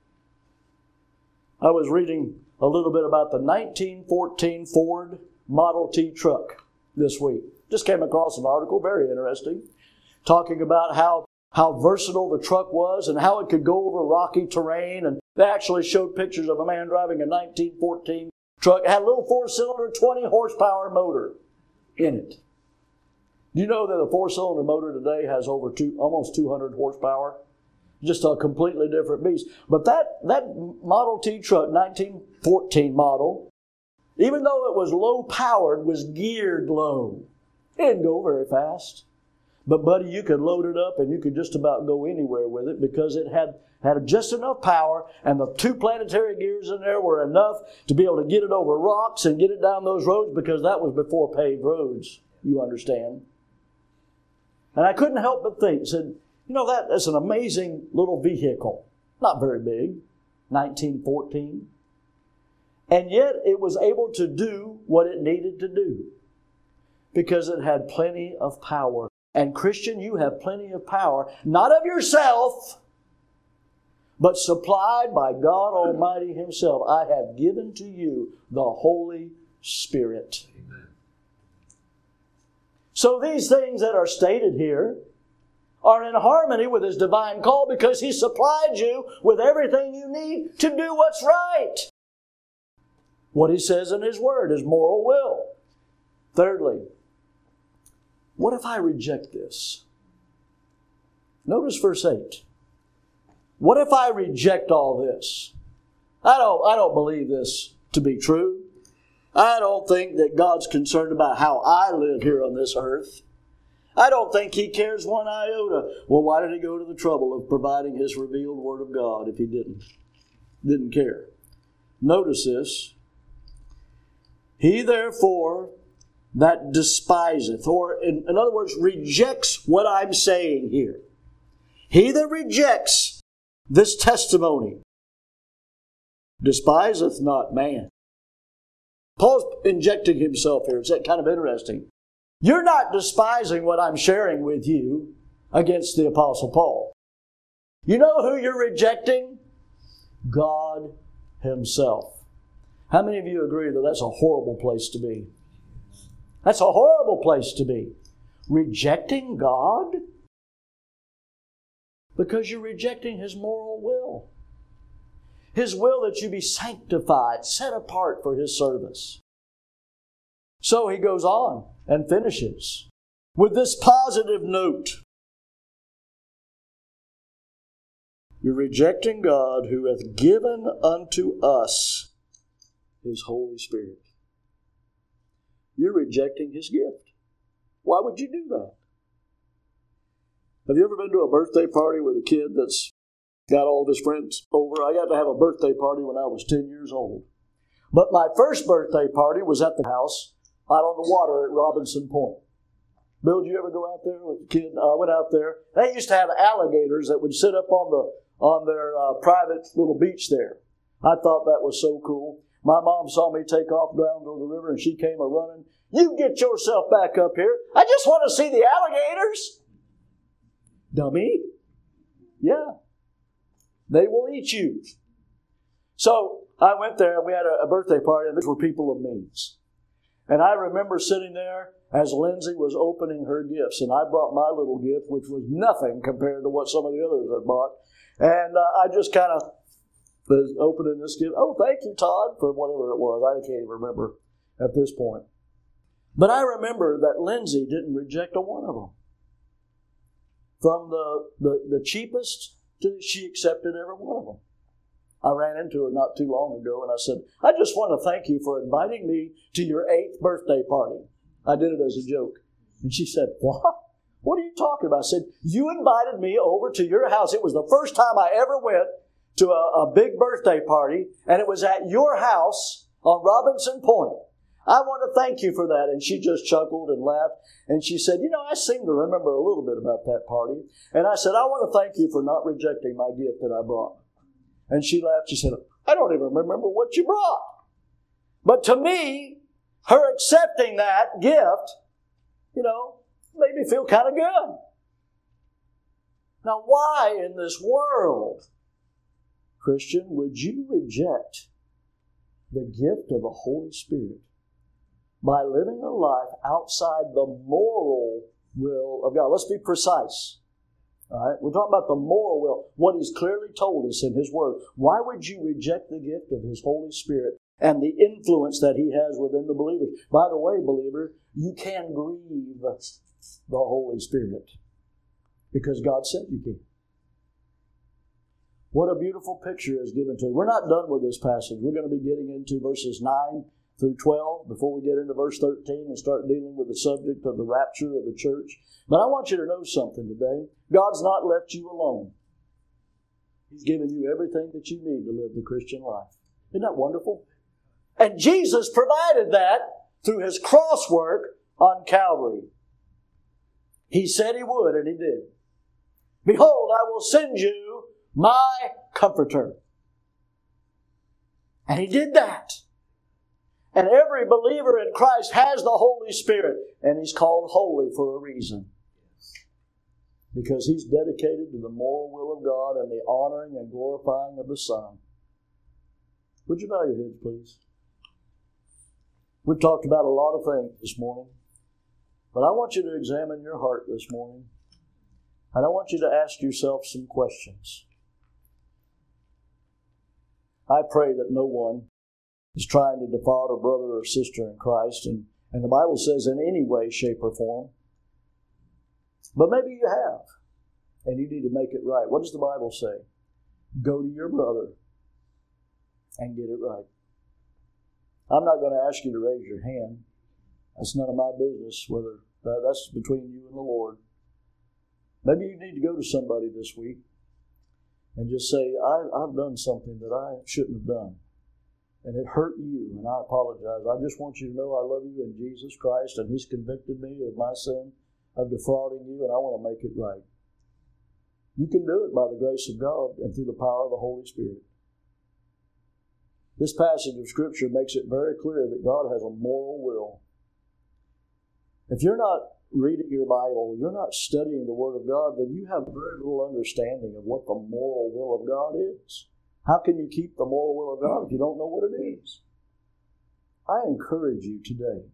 I was reading a little bit about the 1914 Ford Model T truck this week. Just came across an article, very interesting, talking about how versatile the truck was and how it could go over rocky terrain. And they actually showed pictures of a man driving a 1914 truck. It had a little four-cylinder, 20 horsepower motor in it. Do you know that a four-cylinder motor today has almost 200 horsepower? Just a completely different beast. But that Model T truck, 1914 model, even though it was low-powered, was geared low. It didn't go very fast. But, buddy, you could load it up and you could just about go anywhere with it because it had just enough power, and the two planetary gears in there were enough to be able to get it over rocks and get it down those roads, because that was before paved roads, you understand. And I couldn't help but think, said, that's an amazing little vehicle. Not very big, 1914. And yet it was able to do what it needed to do because it had plenty of power. And Christian, you have plenty of power, not of yourself, but supplied by God Almighty Himself. I have given to you the Holy Spirit. Amen. So these things that are stated here are in harmony with His divine call because He supplied you with everything you need to do what's right. What He says in His Word, His moral will. Thirdly, what if I reject this? Notice verse 8. What if I reject all this? I don't believe this to be true. I don't think that God's concerned about how I live here on this earth. I don't think He cares one iota. Well, why did He go to the trouble of providing His revealed Word of God if He didn't care? Notice this. He therefore that despiseth, or in other words, rejects what I'm saying here. He that rejects this testimony despiseth not man. Paul's injecting himself here. It's kind of interesting. You're not despising what I'm sharing with you against the Apostle Paul. You know who you're rejecting? God Himself. How many of you agree that that's a horrible place to be? That's a horrible place to be. Rejecting God? Because you're rejecting His moral will. His will that you be sanctified, set apart for His service. So he goes on and finishes with this positive note. You're rejecting God who hath given unto us His Holy Spirit. You're rejecting His gift. Why would you do that? Have you ever been to a birthday party with a kid that's got all of his friends over? I got to have a birthday party when I was 10 years old. But my first birthday party was at the house out on the water at Robinson Point. Bill, did you ever go out there with a kid? I went out there. They used to have alligators that would sit up on their private little beach there. I thought that was so cool. My mom saw me take off down to the river and she came a-running. You get yourself back up here. I just want to see the alligators. Dummy. Yeah. They will eat you. So I went there and we had a birthday party, and these were people of means. And I remember sitting there as Lindsay was opening her gifts, and I brought my little gift, which was nothing compared to what some of the others had bought. And I just kind of was opening this gift. Oh, thank you, Todd, for whatever it was. I can't even remember at this point. But I remember that Lindsay didn't reject a one of them. From the cheapest to she accepted every one of them. I ran into her not too long ago and I said, I just want to thank you for inviting me to your 8th birthday party. I did it as a joke. And she said, what? What are you talking about? I said, you invited me over to your house. It was the first time I ever went to a big birthday party, and it was at your house on Robinson Point. I want to thank you for that. And she just chuckled and laughed. And she said, I seem to remember a little bit about that party. And I said, I want to thank you for not rejecting my gift that I brought. And she laughed. She said, I don't even remember what you brought. But to me, her accepting that gift, made me feel kind of good. Now, why in this world, Christian, would you reject the gift of the Holy Spirit by living a life outside the moral will of God? Let's be precise. All right? We're talking about the moral will, what He's clearly told us in His Word. Why would you reject the gift of His Holy Spirit and the influence that He has within the believers? By the way, believer, you can grieve the Holy Spirit because God said you can. What a beautiful picture is given to us. We're not done with this passage. We're going to be getting into verses 9 through 12 before we get into verse 13 and start dealing with the subject of the rapture of the church. But I want you to know something today. God's not left you alone. He's given you everything that you need to live the Christian life. Isn't that wonderful? And Jesus provided that through His cross work on Calvary. He said He would, and He did. Behold, I will send you my Comforter. And He did that. And every believer in Christ has the Holy Spirit. And He's called holy for a reason. Because He's dedicated to the moral will of God and the honoring and glorifying of the Son. Would you bow your heads, please? We've talked about a lot of things this morning. But I want you to examine your heart this morning. And I want you to ask yourself some questions. I pray that no one is trying to defraud a brother or sister in Christ. And the Bible says in any way, shape, or form. But maybe you have. And you need to make it right. What does the Bible say? Go to your brother and get it right. I'm not going to ask you to raise your hand. That's none of my business, whether that's between you and the Lord. Maybe you need to go to somebody this week and just say, I've done something that I shouldn't have done. And it hurt you, and I apologize. I just want you to know I love you in Jesus Christ, and He's convicted me of my sin of defrauding you, and I want to make it right. You can do it by the grace of God and through the power of the Holy Spirit. This passage of Scripture makes it very clear that God has a moral will. If you're not reading your Bible, you're not studying the Word of God, then you have very little understanding of what the moral will of God is. How can you keep the moral will of God if you don't know what it is? I encourage you today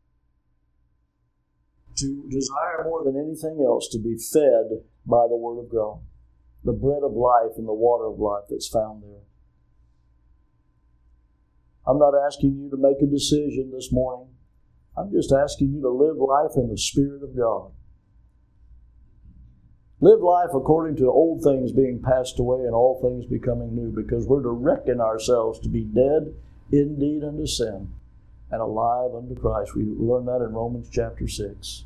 to desire more than anything else to be fed by the Word of God, the bread of life and the water of life that's found there. I'm not asking you to make a decision this morning. I'm just asking you to live life in the Spirit of God. Live life according to old things being passed away and all things becoming new, because we're to reckon ourselves to be dead indeed unto sin and alive unto Christ. We learn that in Romans chapter 6.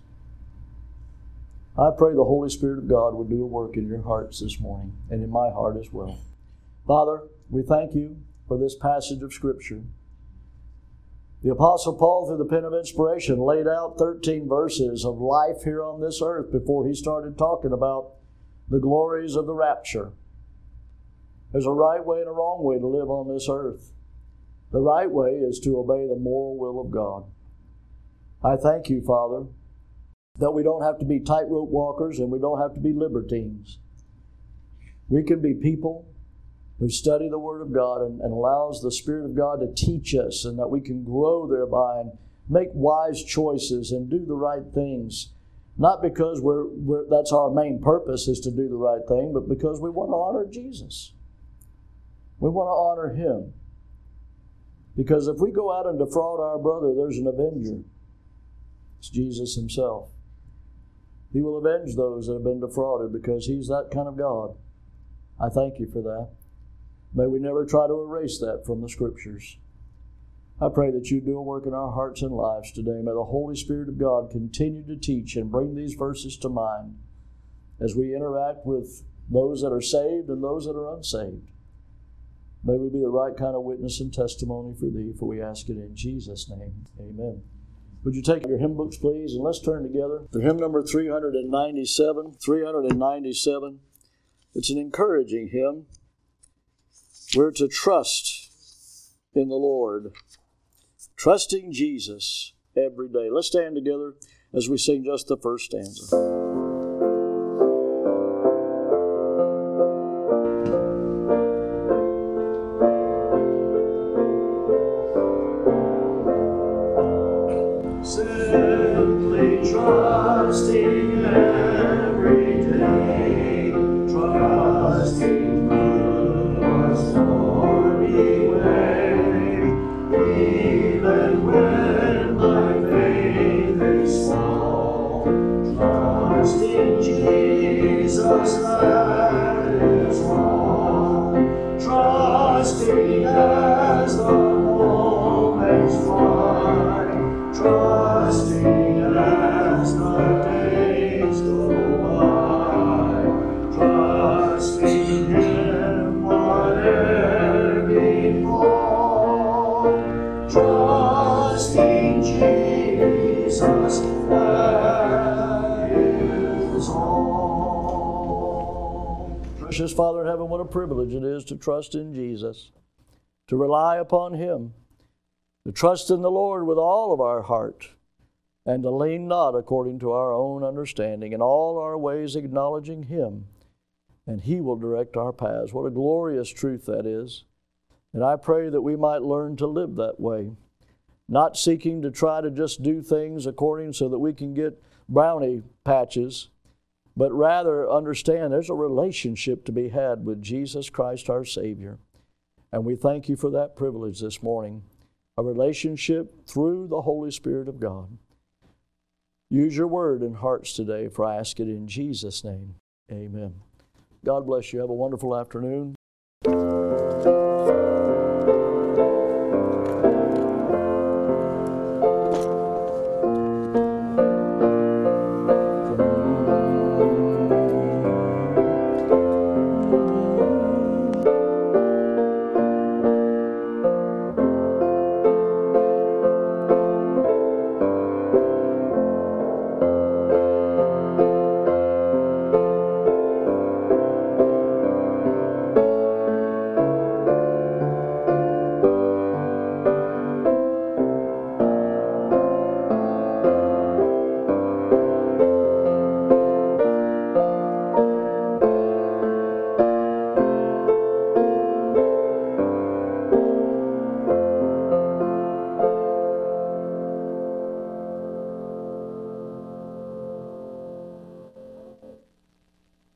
I pray the Holy Spirit of God would do a work in your hearts this morning and in my heart as well. Father, we thank you for this passage of Scripture. The Apostle Paul, through the pen of inspiration, laid out 13 verses of life here on this earth before he started talking about the glories of the rapture. There's a right way and a wrong way to live on this earth. The right way is to obey the moral will of God. I thank you, Father, that we don't have to be tightrope walkers and we don't have to be libertines. We can be people who study the Word of God and allows the Spirit of God to teach us, and that we can grow thereby and make wise choices and do the right things. Not because that's our main purpose is to do the right thing, but because we want to honor Jesus. We want to honor Him. Because if we go out and defraud our brother, there's an avenger. It's Jesus himself. He will avenge those that have been defrauded because he's that kind of God. I thank you for that. May we never try to erase that from the Scriptures. I pray that you do a work in our hearts and lives today. May the Holy Spirit of God continue to teach and bring these verses to mind as we interact with those that are saved and those that are unsaved. May we be the right kind of witness and testimony for thee, for we ask it in Jesus' name. Amen. Would you take your hymn books, please, and let's turn together to hymn number 397. 397. It's an encouraging hymn. We're to trust in the Lord, trusting Jesus every day. Let's stand together as we sing just the first stanza. Simply trusting every day, trusting through our stormy way, even when my faith is small, trusting Jesus, that is all, trusting as the moments fly, trusting as the days go by, trusting Him whatever befall, trusting Jesus, that is all. Precious Father in heaven, what a privilege it is to trust in Jesus, to rely upon Him, to trust in the Lord with all of our heart, and to lean not according to our own understanding, in all our ways acknowledging Him, and He will direct our paths. What a glorious truth that is. And I pray that we might learn to live that way, not seeking to try to just do things according so that we can get brownie patches, but rather understand there's a relationship to be had with Jesus Christ our Savior. And we thank you for that privilege this morning, a relationship through the Holy Spirit of God. Use your word in hearts today, for I ask it in Jesus' name. Amen. God bless you. Have a wonderful afternoon.